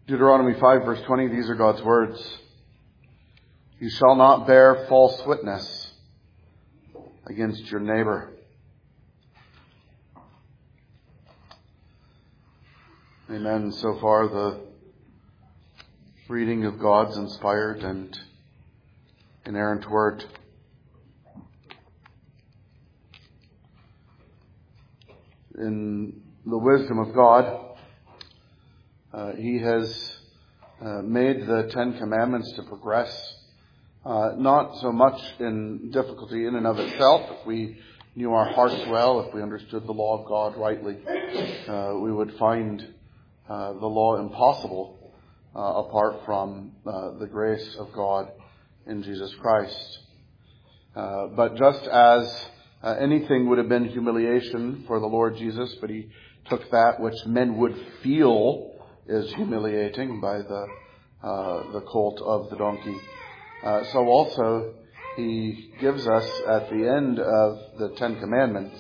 Deuteronomy 5 verse 20, these are God's words. You shall not bear false witness against your neighbor. Amen. So far the reading of God's inspired and inerrant word. In the wisdom of God, He has made the Ten Commandments to progress, not so much in difficulty in and of itself. If we knew our hearts well, if we understood the law of God rightly, we would find the law impossible apart from the grace of God in Jesus Christ. But just as anything would have been humiliation for the Lord Jesus, but He took that which men would feel is humiliating by the colt of the donkey. So also He gives us at the end of the Ten Commandments,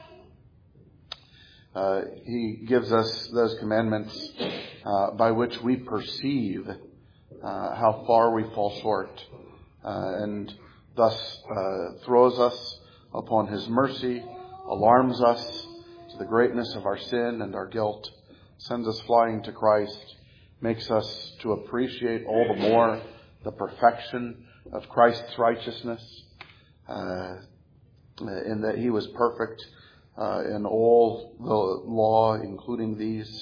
He gives us those commandments by which we perceive how far we fall short, and thus throws us upon His mercy, alarms us to the greatness of our sin and our guilt, sends us flying to Christ, makes us to appreciate all the more the perfection of Christ's righteousness, in that He was perfect in all the law, including these.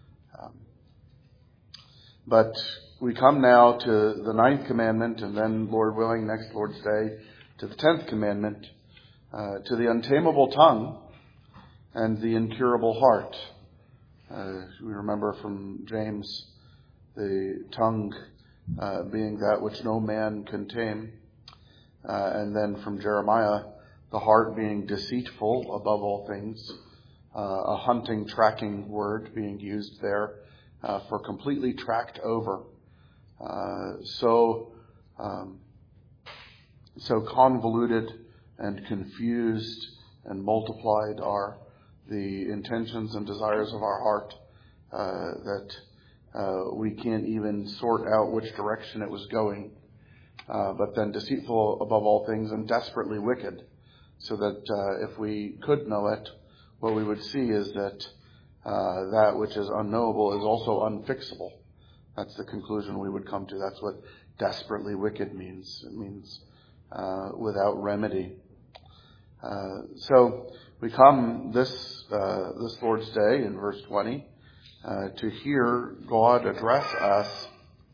But we come now to the 9th commandment, and then, Lord willing, next Lord's Day, to the 10th commandment, to the untamable tongue and the incurable heart. We remember from James the tongue being that which no man can tame, and then from Jeremiah the heart being deceitful above all things, a hunting, tracking word being used there for completely tracked over. So convoluted and confused and multiplied are the intentions and desires of our heart that we can't even sort out which direction it was going. But then deceitful above all things and desperately wicked, so that if we could know it, what we would see is that that which is unknowable is also unfixable. That's the conclusion we would come to. That's what desperately wicked means. It means without remedy. So we come this Lord's Day in verse 20 to hear God address us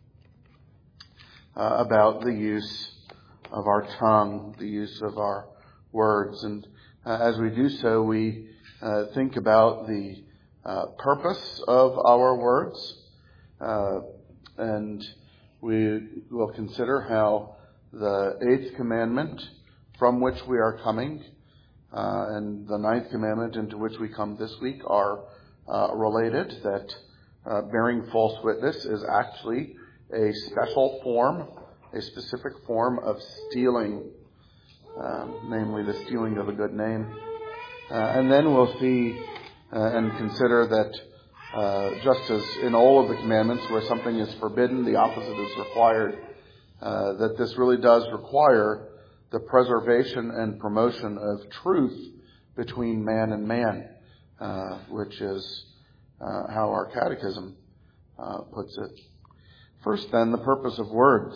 about the use of our tongue, the use of our words. And as we do so, we think about the purpose of our words, and we will consider how the 8th commandment from which we are coming and the 9th commandment into which we come this week are related, that bearing false witness is actually a special form, a specific form of stealing, namely the stealing of a good name. And then we'll see and consider that just as in all of the commandments where something is forbidden, the opposite is required, that this really does require the preservation and promotion of truth between man and man, which is how our catechism puts it. First, then, the purpose of words.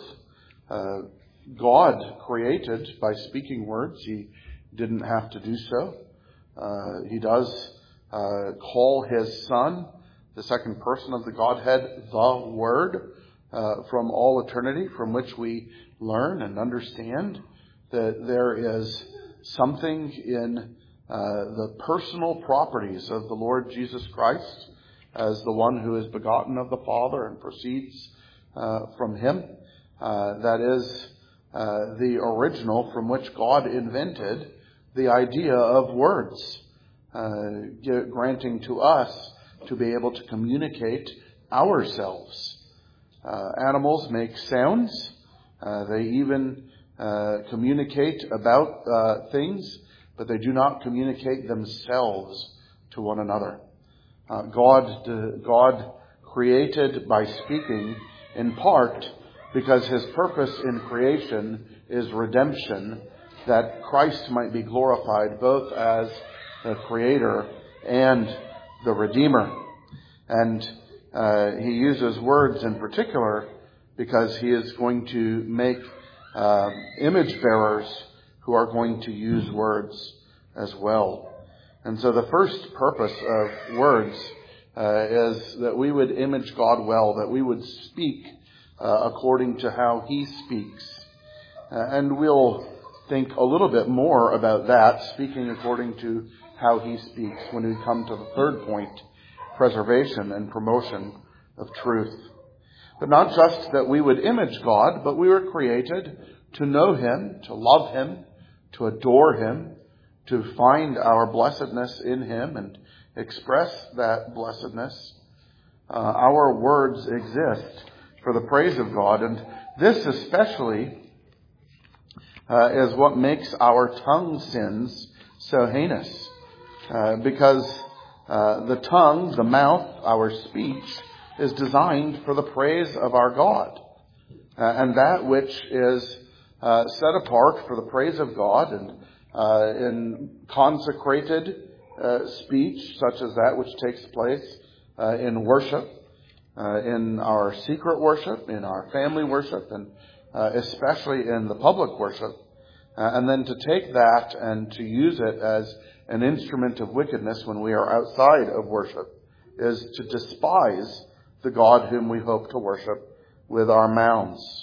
God created by speaking words. He didn't have to do so. He does call His Son, the second person of the Godhead, the Word, from all eternity, from which we learn and understand that there is something in the personal properties of the Lord Jesus Christ as the one who is begotten of the Father and proceeds from Him. That is the original from which God invented the idea of words, granting to us to be able to communicate ourselves. Animals make sounds. They even communicate about things, but they do not communicate themselves to one another. God created by speaking, in part because his purpose in creation is redemption, that Christ might be glorified both as the Creator and the Redeemer. And he uses words in particular because he is going to make image bearers who are going to use words as well. And so the first purpose of words is that we would image God well, that we would speak according to how he speaks. And we'll think a little bit more about that, speaking according to how he speaks, when we come to the third point, preservation and promotion of truth. But not just that we would image God, but we were created to know him, to love him, to adore him, to find our blessedness in him and express that blessedness. Our words exist for the praise of God, and this especially is what makes our tongue sins so heinous. Because the tongue, the mouth, our speech, is designed for the praise of our God. And that which is set apart for the praise of God and in consecrated speech, such as that which takes place in worship, in our secret worship, in our family worship, and especially in the public worship, and then to take that and to use it as an instrument of wickedness when we are outside of worship, is to despise the God whom we hope to worship with our mouths.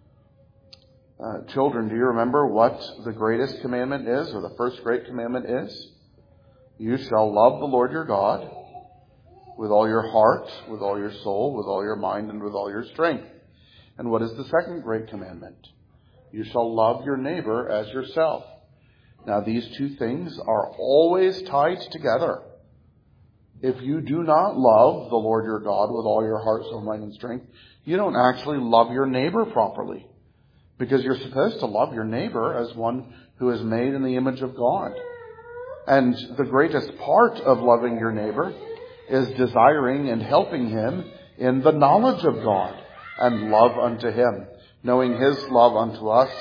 Children, do you remember what the greatest commandment is, or the first great commandment is? You shall love the Lord your God with all your heart, with all your soul, with all your mind, and with all your strength. And what is the second great commandment? You shall love your neighbor as yourself. Now, these two things are always tied together. If you do not love the Lord your God with all your heart, soul, mind, and strength, you don't actually love your neighbor properly. Because you're supposed to love your neighbor as one who is made in the image of God. And the greatest part of loving your neighbor is desiring and helping him in the knowledge of God and love unto him, knowing his love unto us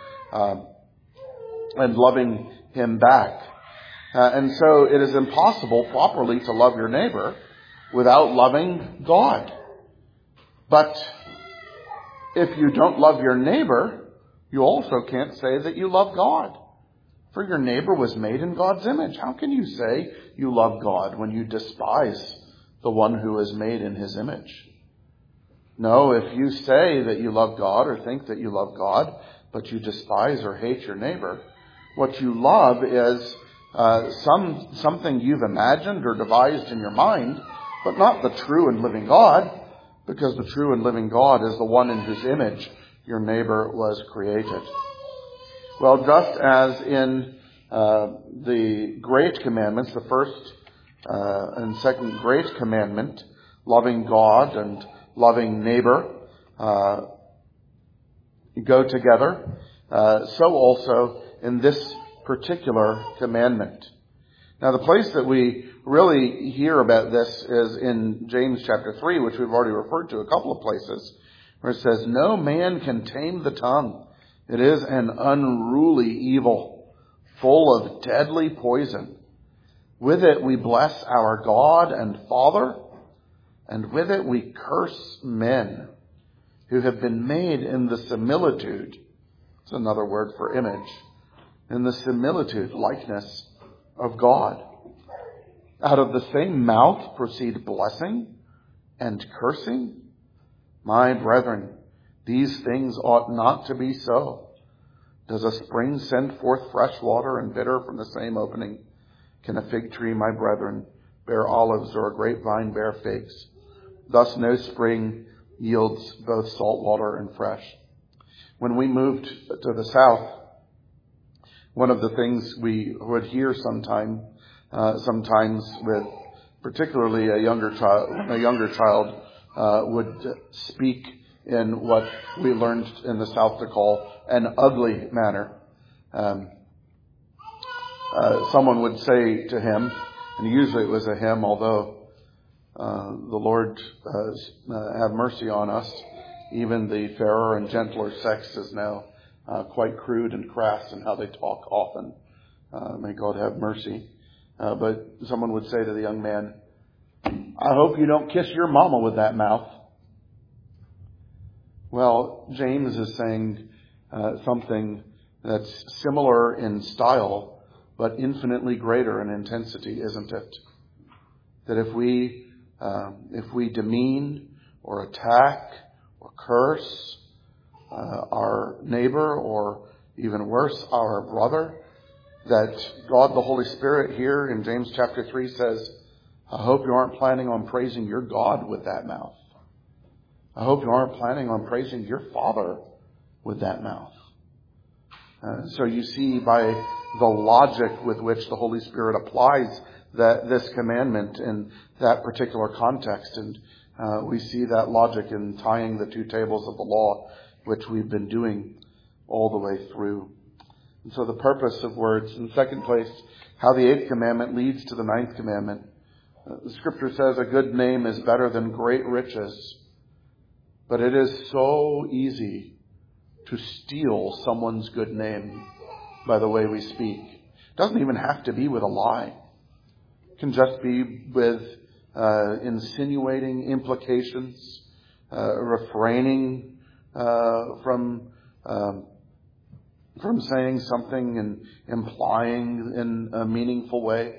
and loving him back. And so it is impossible properly to love your neighbor without loving God. But if you don't love your neighbor, you also can't say that you love God. For your neighbor was made in God's image. How can you say you love God when you despise the one who is made in his image? No, if you say that you love God or think that you love God, but you despise or hate your neighbor, what you love is something you've imagined or devised in your mind, but not the true and living God, because the true and living God is the one in whose image your neighbor was created. Well, just as in the great commandments, the first and second great commandment, loving God and loving neighbor, go together, so also in this particular commandment. Now, the place that we really hear about this is in James chapter 3, which we've already referred to a couple of places, where it says, "No man can tame the tongue. It is an unruly evil, full of deadly poison. With it we bless our God and Father, and with it we curse men who have been made in the similitude," it's another word for image, "in the similitude, likeness of God. Out of the same mouth proceed blessing and cursing. My brethren, these things ought not to be so. Does a spring send forth fresh water and bitter from the same opening? Can a fig tree, my brethren, bear olives, or a grapevine bear figs? Thus no spring yields both salt water and fresh." When we moved to the south, one of the things we would hear sometimes with particularly a younger child would speak in what we learned in the South to call an ugly manner. Someone would say to him, and usually it was a him, although the Lord have mercy on us. Even the fairer and gentler sex is now quite crude and crass in how they talk often. May God have mercy. But someone would say to the young man, I hope you don't kiss your mama with that mouth. Well, James is saying something that's similar in style, but infinitely greater in intensity, isn't it? That if we demean or attack or curse our neighbor, or even worse, our brother, that God the Holy Spirit here in James chapter 3 says, I hope you aren't planning on praising your God with that mouth. I hope you aren't planning on praising your Father with that mouth. So you see by the logic with which the Holy Spirit applies this commandment in that particular context. And we see that logic in tying the two tables of the law, which we've been doing all the way through. And so the purpose of words. In the second place, how the eighth commandment leads to the ninth commandment. The scripture says a good name is better than great riches. But it is so easy to steal someone's good name by the way we speak. It doesn't even have to be with a lie. It can just be with insinuating implications, refraining from saying something and implying in a meaningful way.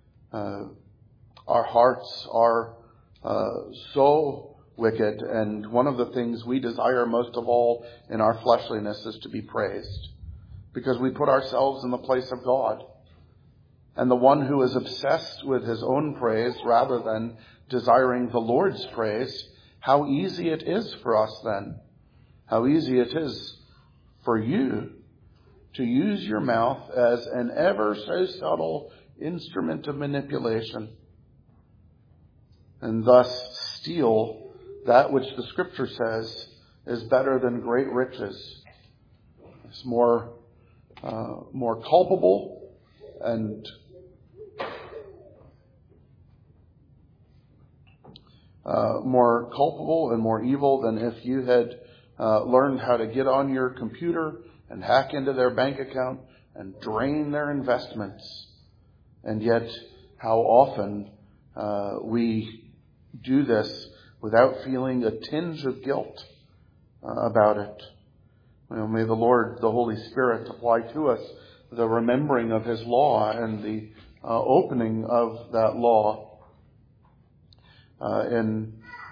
Our hearts are so wicked, and one of the things we desire most of all in our fleshliness is to be praised, because we put ourselves in the place of God. And the one who is obsessed with his own praise rather than desiring the Lord's praise, how easy it is for us then, how easy it is for you to use your mouth as an ever so subtle instrument of manipulation, and thus steal that which the scripture says is better than great riches. It's more culpable and more evil than if you had learned how to get on your computer and hack into their bank account and drain their investments. And yet, how often we do this without feeling a tinge of guilt about it. Well, may the Lord, the Holy Spirit, apply to us the remembering of His law and the opening of that law in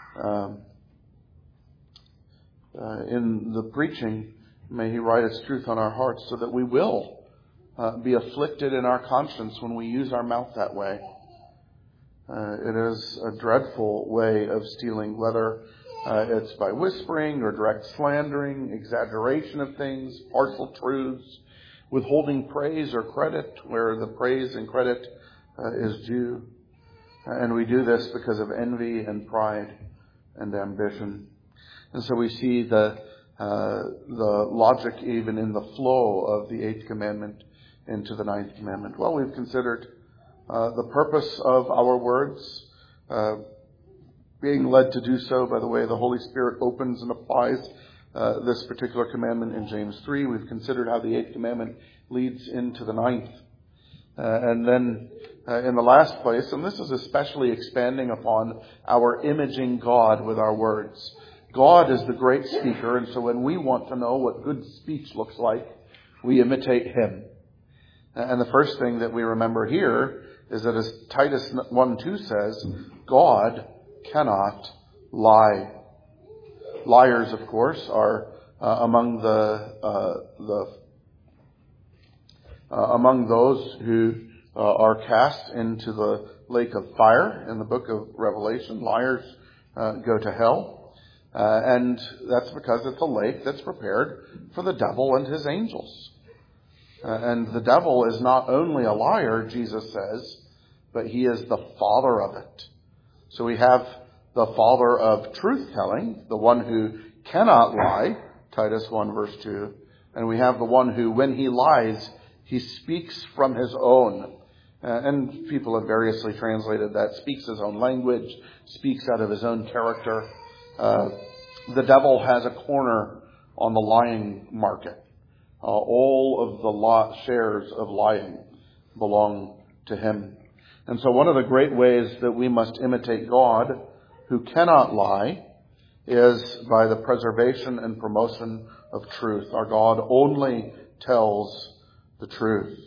the preaching. May He write its truth on our hearts so that we will be afflicted in our conscience when we use our mouth that way. It is a dreadful way of stealing, whether it's by whispering or direct slandering, exaggeration of things, partial truths, withholding praise or credit where the praise and credit is due. And we do this because of envy and pride and ambition. And so we see the logic even in the flow of the eighth commandment into the ninth commandment. Well, we've considered the purpose of our words, being led to do so by the way the Holy Spirit opens and applies this particular commandment in James 3. We've considered how the eighth commandment leads into the ninth. And then in the last place, and this is especially expanding upon our imaging God with our words. God is the great speaker, and so when we want to know what good speech looks like, we imitate Him. And the first thing that we remember here is that, as Titus 1:2 says, God cannot lie. Liars, of course, are among those who are cast into the lake of fire. In the book of Revelation, liars go to hell. And that's because it's a lake that's prepared for the devil and his angels. And the devil is not only a liar, Jesus says, but he is the father of it. So we have the father of truth-telling, the one who cannot lie, Titus 1 verse 2. And we have the one who, when he lies, he speaks from his own. And people have variously translated that. Speaks his own language, speaks out of his own character. The devil has a corner on the lying market. All of the shares of lying belong to him. And so one of the great ways that we must imitate God, who cannot lie, is by the preservation and promotion of truth. Our God only tells the truth.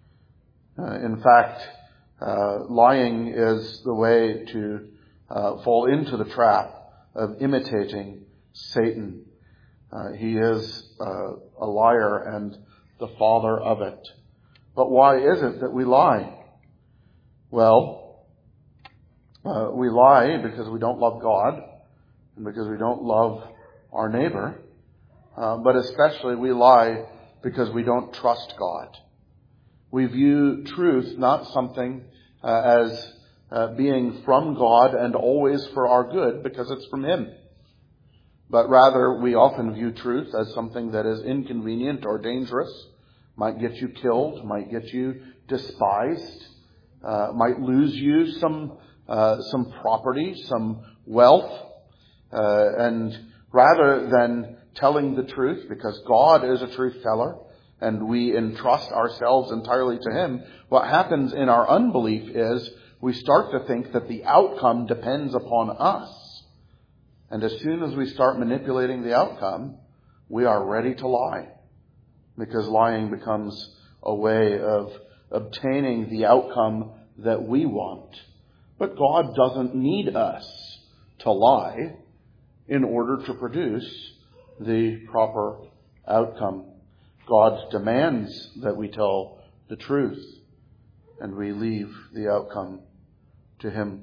In fact, lying is the way to fall into the trap of imitating Satan. He is a liar and the father of it. But why is it that we lie? Well, we lie because we don't love God and because we don't love our neighbor. But especially we lie because we don't trust God. We view truth not something as being from God and always for our good because it's from Him. But rather, we often view truth as something that is inconvenient or dangerous, might get you killed, might get you despised, might lose you some property, some wealth. And rather than telling the truth, because God is a truth teller, and we entrust ourselves entirely to Him, what happens in our unbelief is we start to think that the outcome depends upon us. And as soon as we start manipulating the outcome, we are ready to lie. Because lying becomes a way of obtaining the outcome that we want. But God doesn't need us to lie in order to produce the proper outcome. God demands that we tell the truth, and we leave the outcome to Him.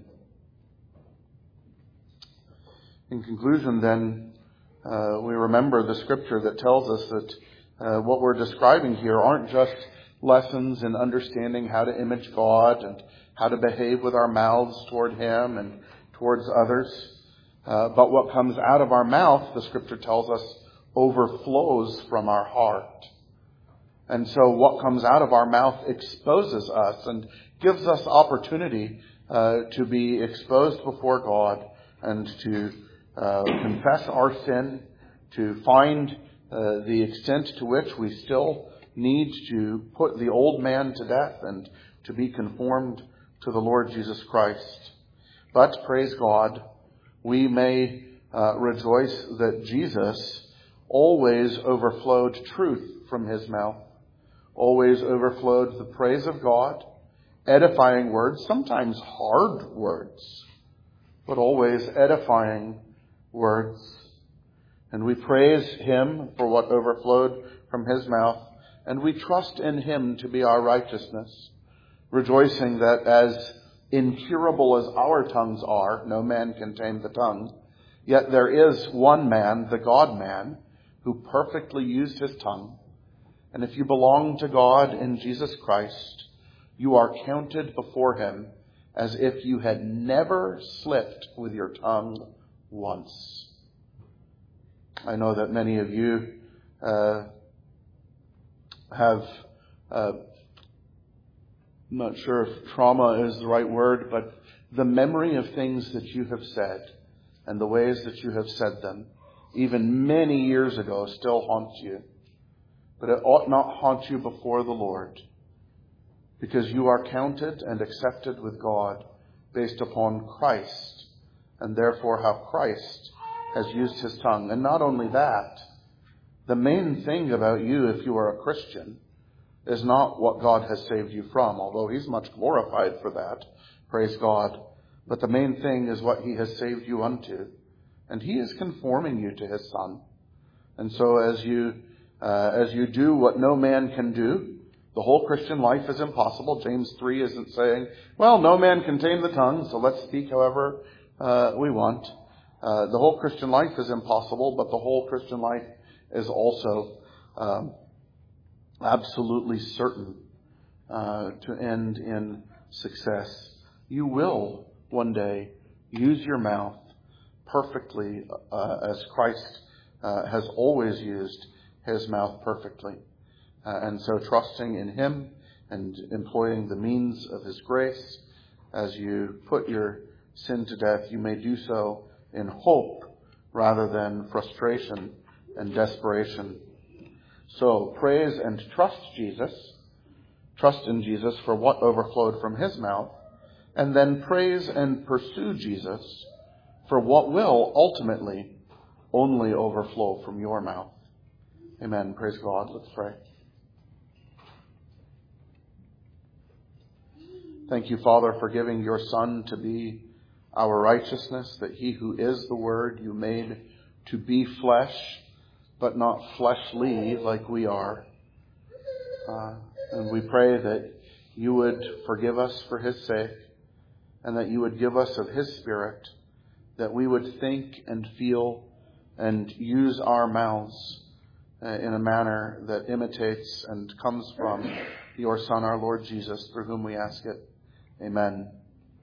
In conclusion, then, we remember the scripture that tells us that what we're describing here aren't just lessons in understanding how to image God and how to behave with our mouths toward Him and towards others. But what comes out of our mouth, the scripture tells us, overflows from our heart. And so what comes out of our mouth exposes us and gives us opportunity to be exposed before God and to confess our sin, to find the extent to which we still need to put the old man to death and to be conformed to the Lord Jesus Christ. But, praise God, we may rejoice that Jesus always overflowed truth from His mouth, always overflowed the praise of God, edifying words, sometimes hard words, but always edifying words. And we praise Him for what overflowed from His mouth, and we trust in Him to be our righteousness, rejoicing that as incurable as our tongues are, no man can tame the tongue, yet there is one man, the God-man, who perfectly used his tongue. And if you belong to God in Jesus Christ, you are counted before Him as if you had never slipped with your tongue once. I know that many of you have, I'm not sure if trauma is the right word, but the memory of things that you have said and the ways that you have said them, even many years ago, still haunts you. But it ought not haunt you before the Lord, because you are counted and accepted with God based upon Christ, and therefore how Christ has used His tongue. And not only that, the main thing about you, if you are a Christian, is not what God has saved you from, although He's much glorified for that, praise God. But the main thing is what He has saved you unto, and He is conforming you to His Son. And so as you do what no man can do, the whole Christian life is impossible. James 3 isn't saying, well, no man can tame the tongue, so let's speak however we want. The whole Christian life is impossible, but the whole Christian life is also absolutely certain to end in success. You will one day use your mouth perfectly as Christ has always used His mouth perfectly. And so trusting in Him and employing the means of his grace. As you put your sin to death, you may do so in hope rather than frustration and desperation. So praise and trust Jesus. Trust in Jesus for what overflowed from his mouth, and then praise and pursue Jesus for what will ultimately only overflow from your mouth. Amen. Praise God. Let's pray. Thank you, Father, for giving your Son to be our righteousness, that he who is the Word you made to be flesh, but not fleshly like we are. And we pray that you would forgive us for his sake, and that you would give us of his Spirit, that we would think and feel and use our mouths in a manner that imitates and comes from your Son, our Lord Jesus, through whom we ask it. Amen.